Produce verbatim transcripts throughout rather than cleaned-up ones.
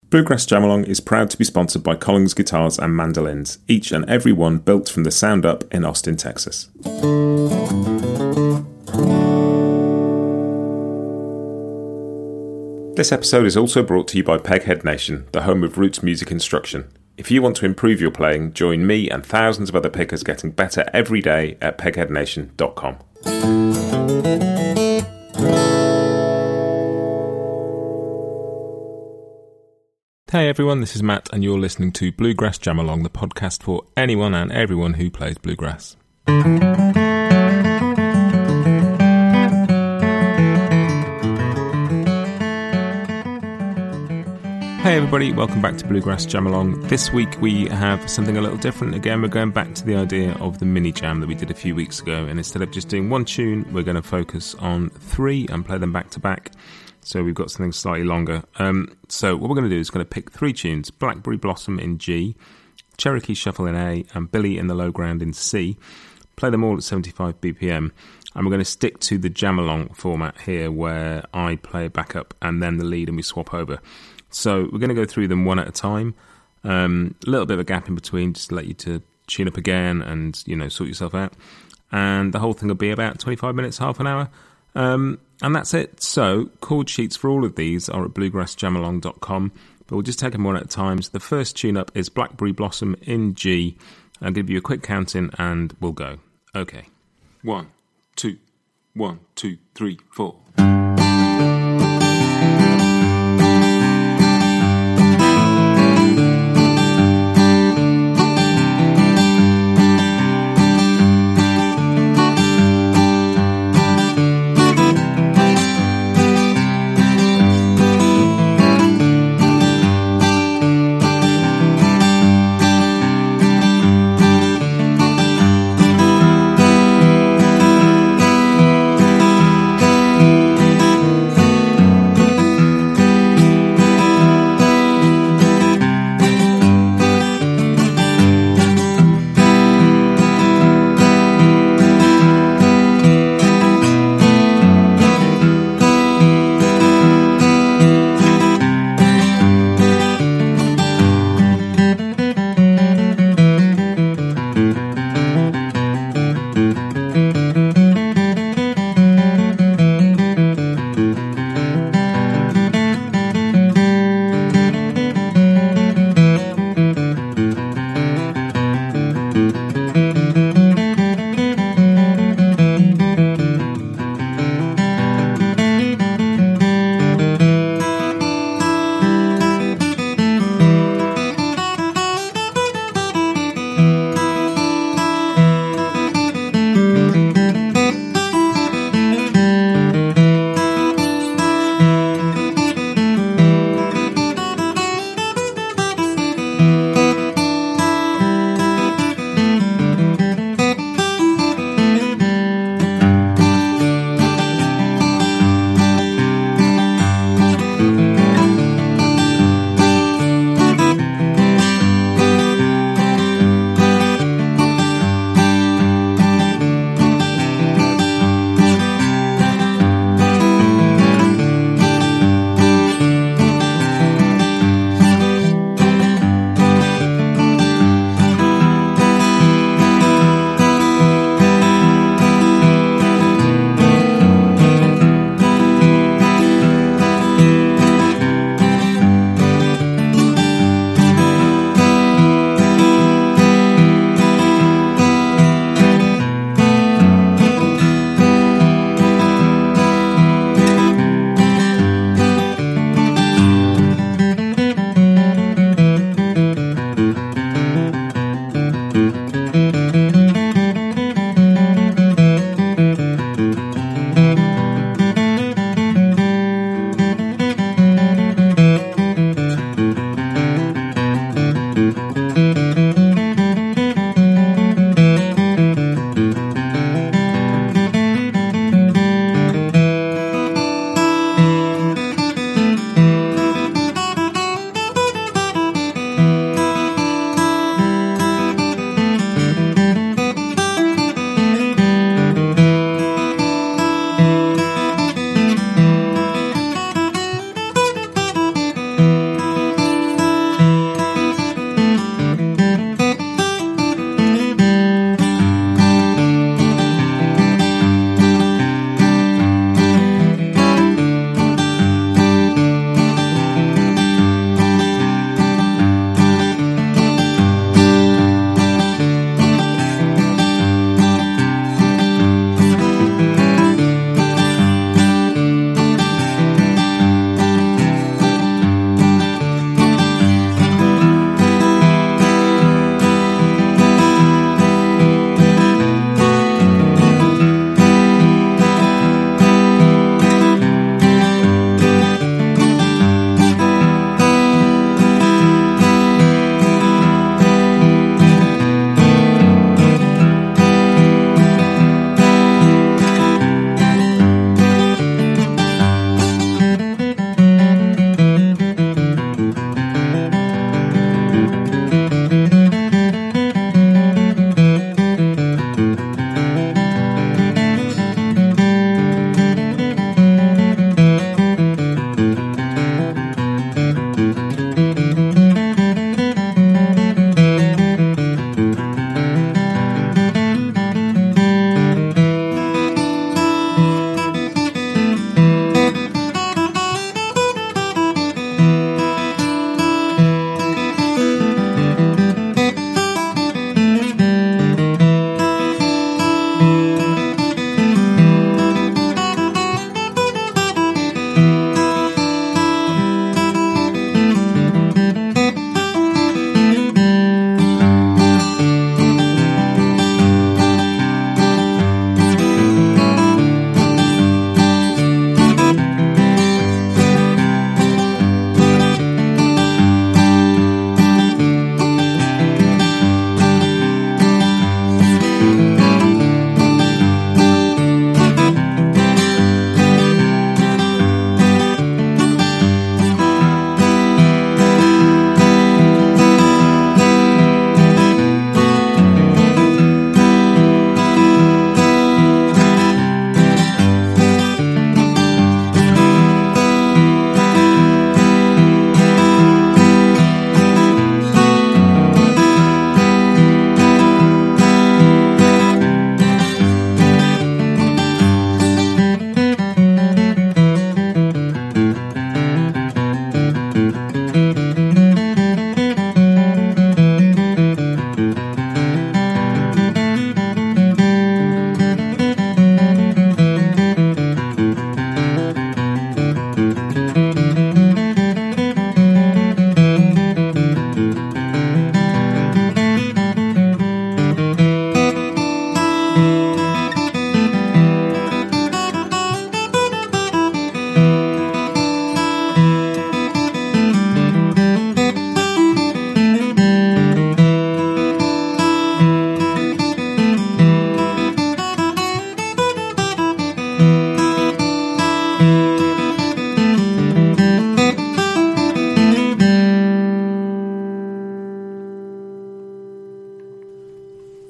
Bluegrass Jamalong is proud to be sponsored by Collins Guitars and Mandolins, each and every one built from the sound up in Austin, Texas. This episode is also brought to you by Peghead Nation, the home of roots music instruction. If you want to improve your playing, join me and thousands of other pickers getting better every day at peghead nation dot com. Hey everyone, this is Matt and you're listening to Bluegrass Jamalong, the podcast for anyone and everyone who plays bluegrass. Hey everybody, welcome back to Bluegrass Jamalong. This week we have something a little different. Again, we're going back to the idea of the mini jam that we did a few weeks ago, and instead of just doing one tune, we're going to focus on three and play them back to back. So we've got something slightly longer. Um, so what we're going to do is going to pick three tunes: Blackberry Blossom in G, Cherokee Shuffle in A, and Billy in the Low Ground in C. Play them all at seventy-five B P M. And we're going to stick to the jam-along format here, where I play it back up and then the lead and we swap over. So we're going to go through them one at a time. Um, a little bit of a gap in between, just to let you to tune up again and, you know, sort yourself out. And the whole thing will be about twenty-five minutes, half an hour. Um, and that's it. So chord sheets for all of these are at bluegrass jamalong dot com, but we'll just take them one at a time. So the first tune up is Blackberry Blossom in G. I'll give you a quick counting and we'll go. Okay. One, two, one, two, three, four.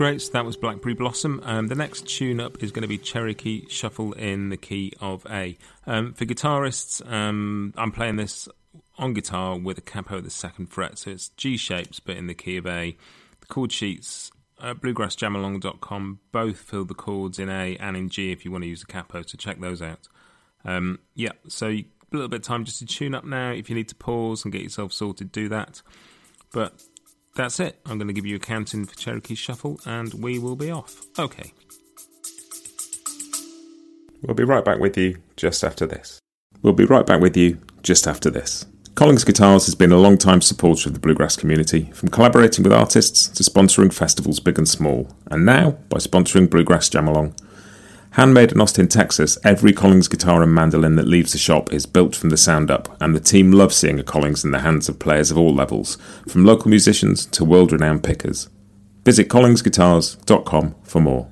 great. So that was Blackberry Blossom. Um, the next tune-up is going to be Cherokee Shuffle in the key of A. Um, for guitarists, um, I'm playing this on guitar with a capo at the second fret, so it's G shapes but in the key of A. The chord sheets at bluegrass jam along dot com both fill the chords in A and in G if you want to use a capo, so check those out. Um, yeah, so a little bit of time just to tune up now. If you need to pause and get yourself sorted, do that. But that's it. I'm going to give you a count-in for Cherokee Shuffle and we will be off. Okay. We'll be right back with you just after this. We'll be right back with you just after this. Collings Guitars has been a long-time supporter of the bluegrass community, from collaborating with artists to sponsoring festivals big and small, and now by sponsoring Bluegrass Jam Along. Handmade in Austin, Texas, every Collings guitar and mandolin that leaves the shop is built from the sound up, and the team loves seeing a Collings in the hands of players of all levels, from local musicians to world-renowned pickers. Visit collings guitars dot com for more.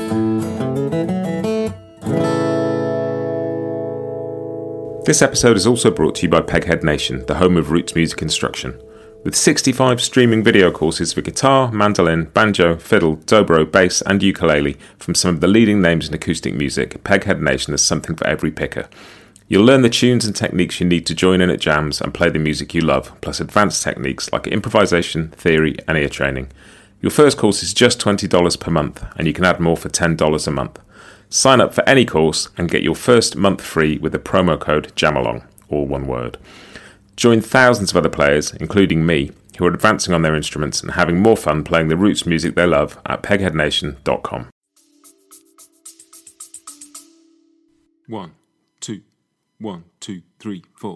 This episode is also brought to you by Peghead Nation, the home of roots music instruction. With sixty-five streaming video courses for guitar, mandolin, banjo, fiddle, dobro, bass and ukulele from some of the leading names in acoustic music, Peghead Nation has something for every picker. You'll learn the tunes and techniques you need to join in at jams and play the music you love, plus advanced techniques like improvisation, theory and ear training. Your first course is just twenty dollars per month, and you can add more for ten dollars a month. Sign up for any course and get your first month free with the promo code JAMALONG, all one word. Join thousands of other players, including me, who are advancing on their instruments and having more fun playing the roots music they love at peghead nation dot com. One, two, one, two, three, four.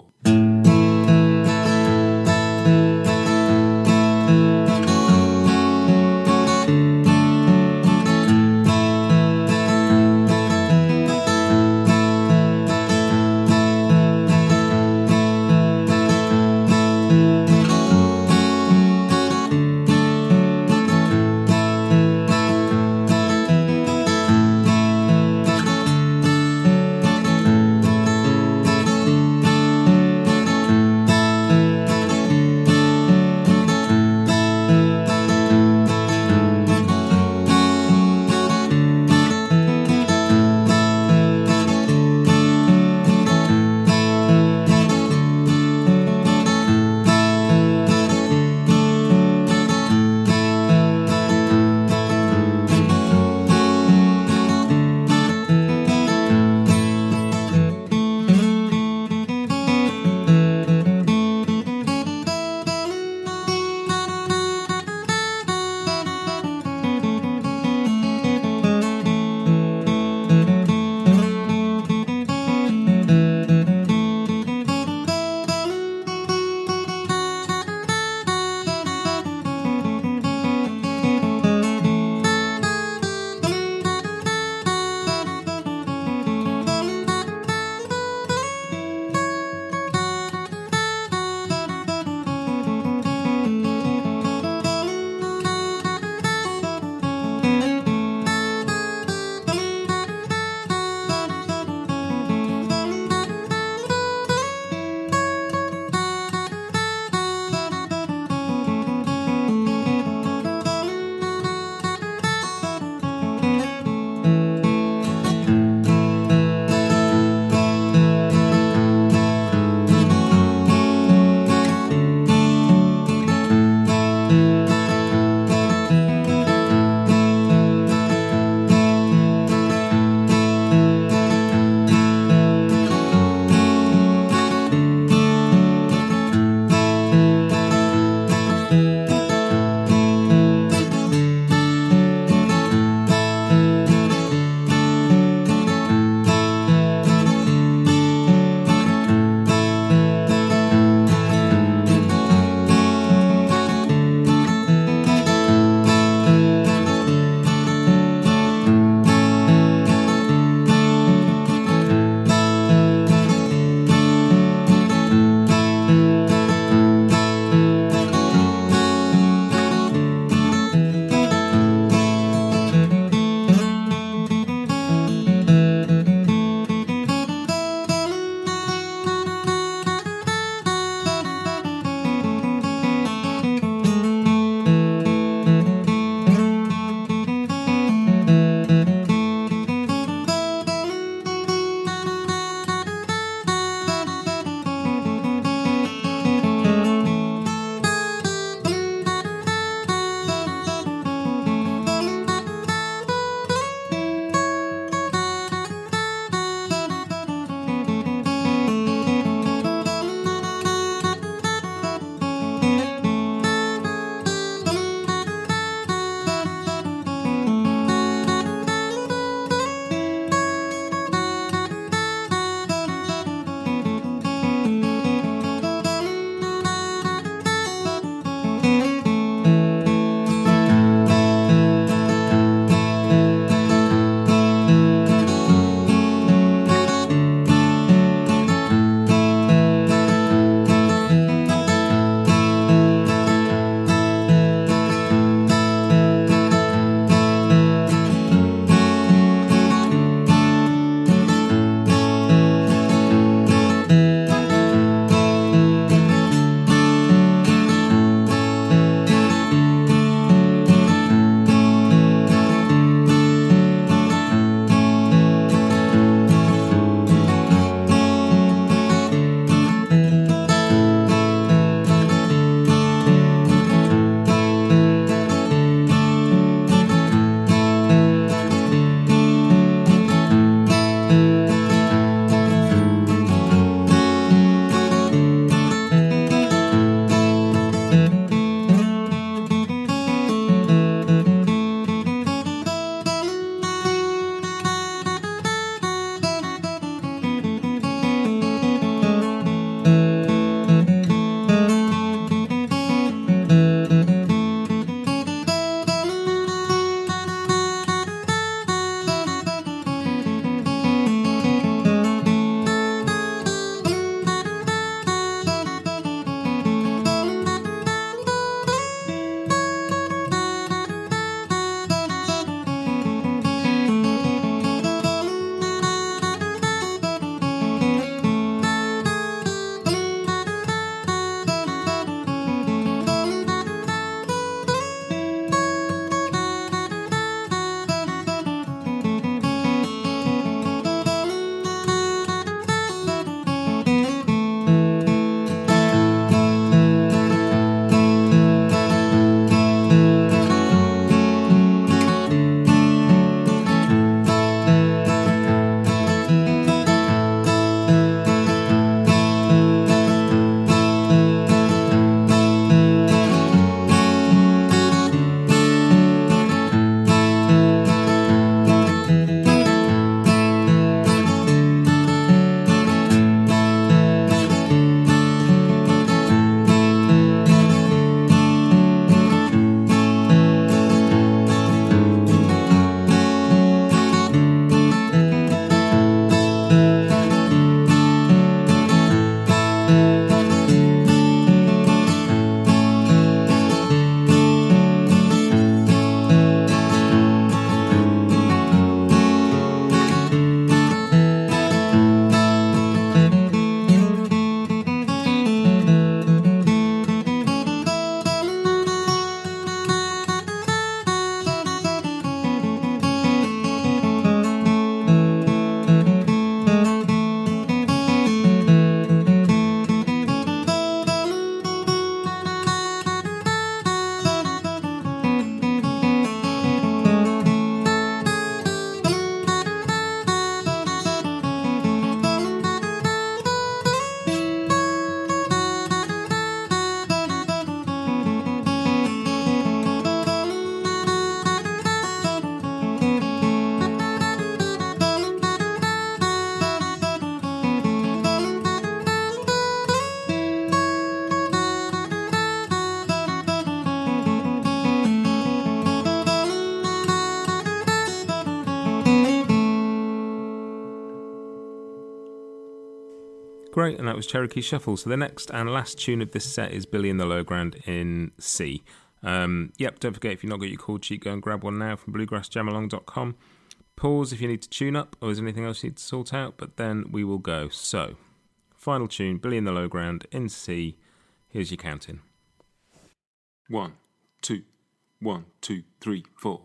Great, and that was Cherokee Shuffle. So the next and last tune of this set is Billy and the Lowground in C. Um, yep, don't forget, if you've not got your chord sheet, go and grab one now from bluegrass jam along dot com. Pause if you need to tune up, or is there anything else you need to sort out, but then we will go. So, final tune, Billy and the Lowground in C. Here's your counting. One, two, one, two, three, four.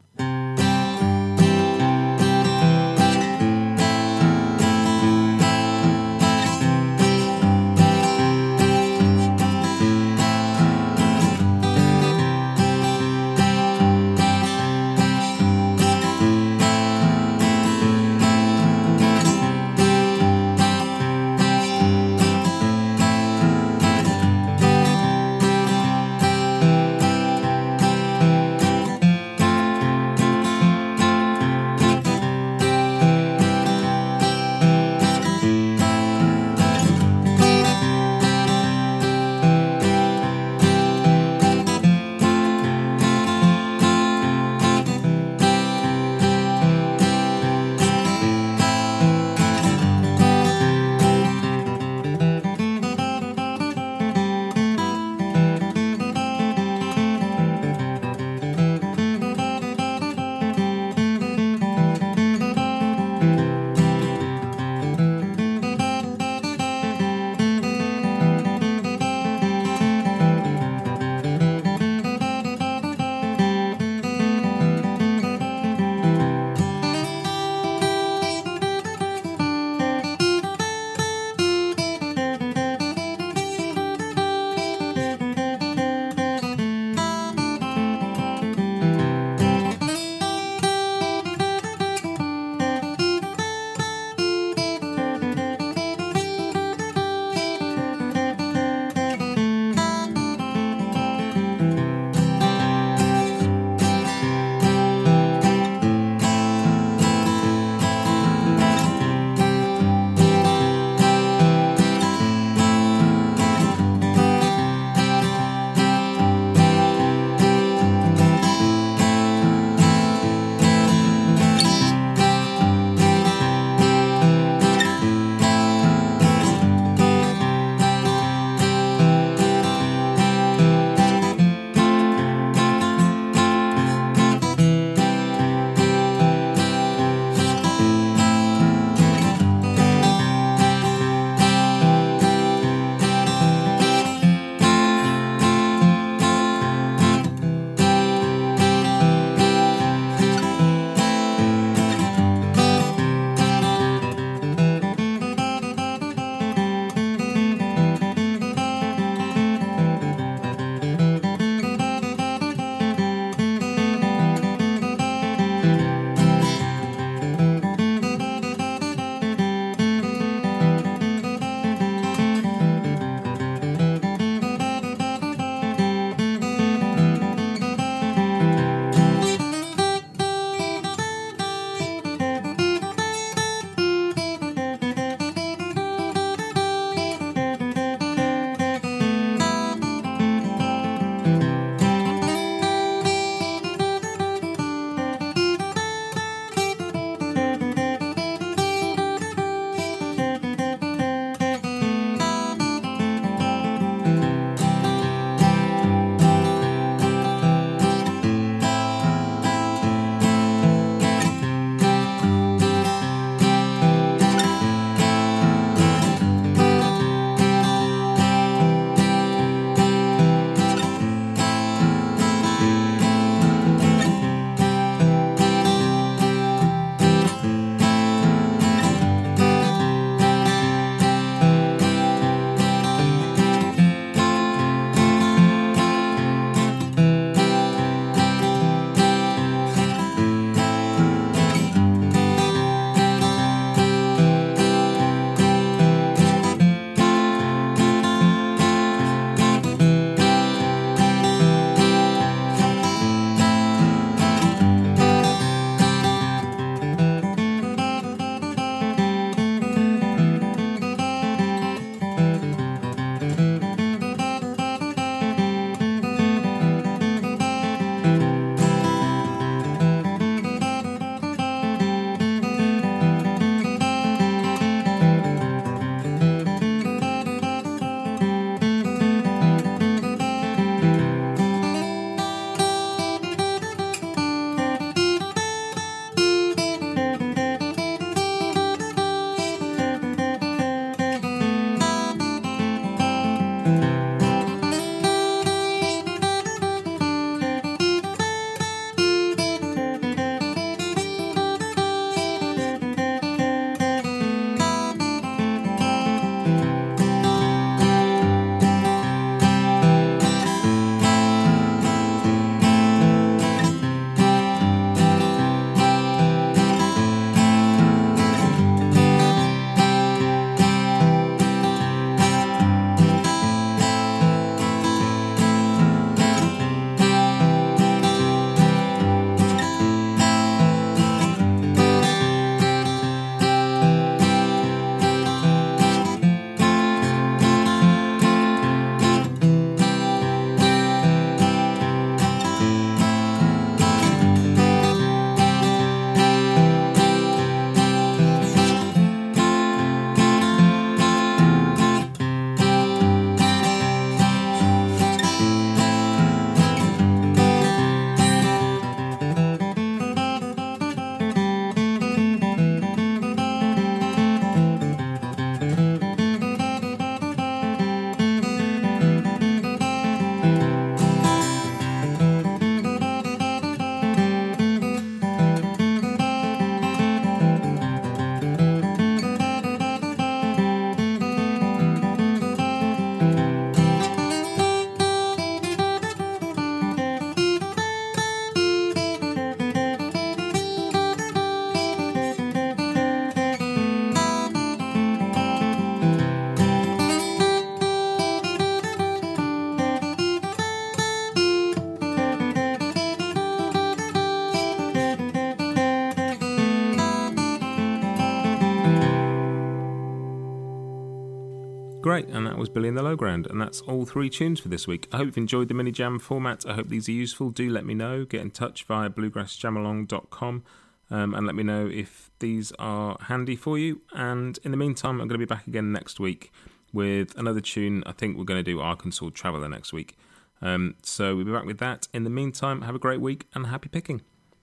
great, and that was Billy in the Lowground, and that's all three tunes for this week. I hope you've enjoyed the mini jam format. I hope these are useful. Do let me know. Get in touch via bluegrass jam along dot com um, and let me know if these are handy for you. And in the meantime, I'm going to be back again next week with another tune. I think we're going to do Arkansas Traveller next week. Um, so we'll be back with that. In the meantime, have a great week and happy picking.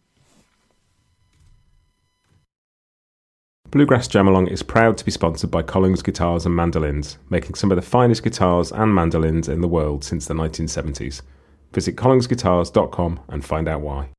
Bluegrass Jam-Along is proud to be sponsored by Collings Guitars and Mandolins, making some of the finest guitars and mandolins in the world since the nineteen seventies. Visit collings guitars dot com and find out why.